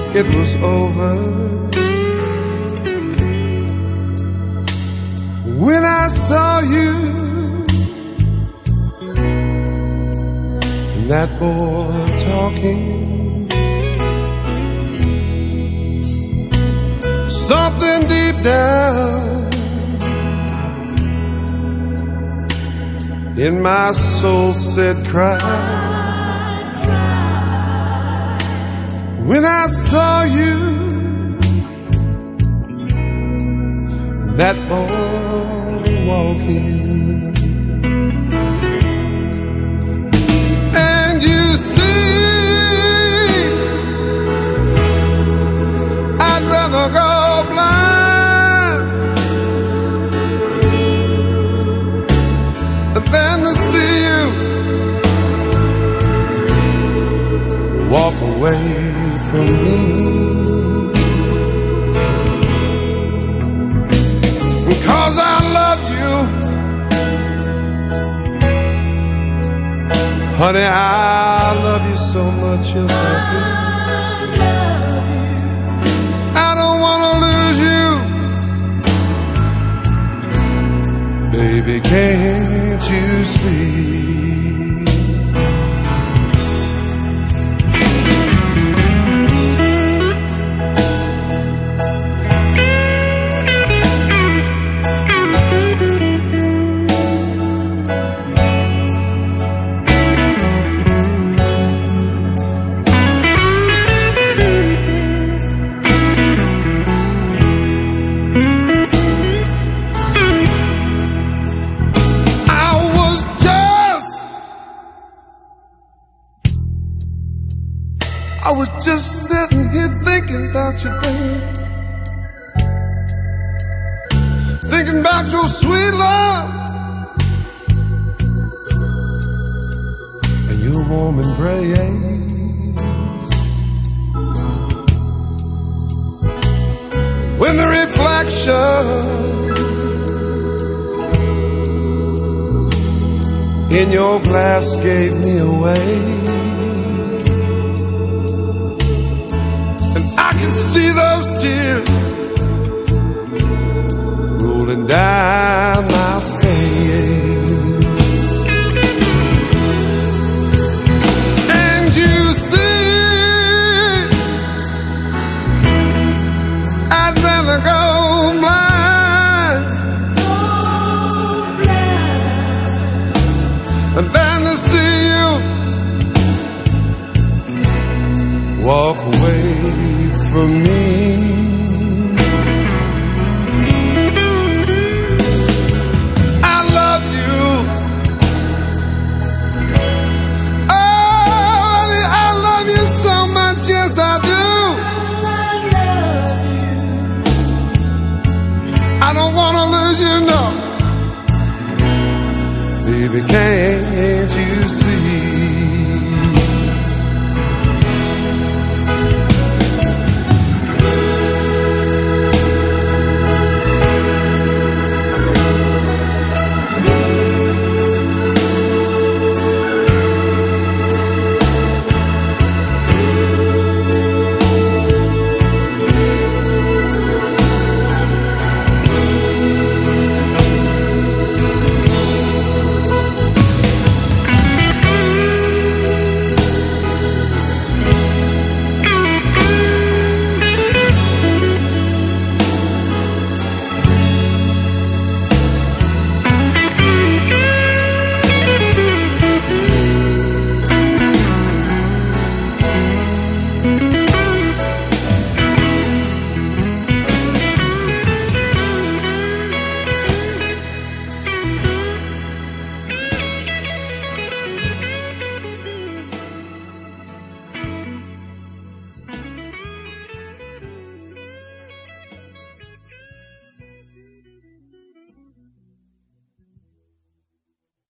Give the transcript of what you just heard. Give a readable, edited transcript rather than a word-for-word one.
it was over. When I saw you, that boy talking, something deep down in my soul said cry. When I saw you, that boy walking, and you see, I'd rather go blind than to see you walk away from me. 'Cause I love you, honey, I love you so much, yes I do. I don't want to lose you, baby, can't you see? I was just sitting here thinking about you, babe. Thinking about your sweet love and your warm embrace. When the reflection in your glass gave me away, I can see those tears rolling down my face. And you see, I'd rather go blind than to see you walk away from me. I love you, oh, I love you so much, yes I do. I don't want to lose you, no, baby, can't you see?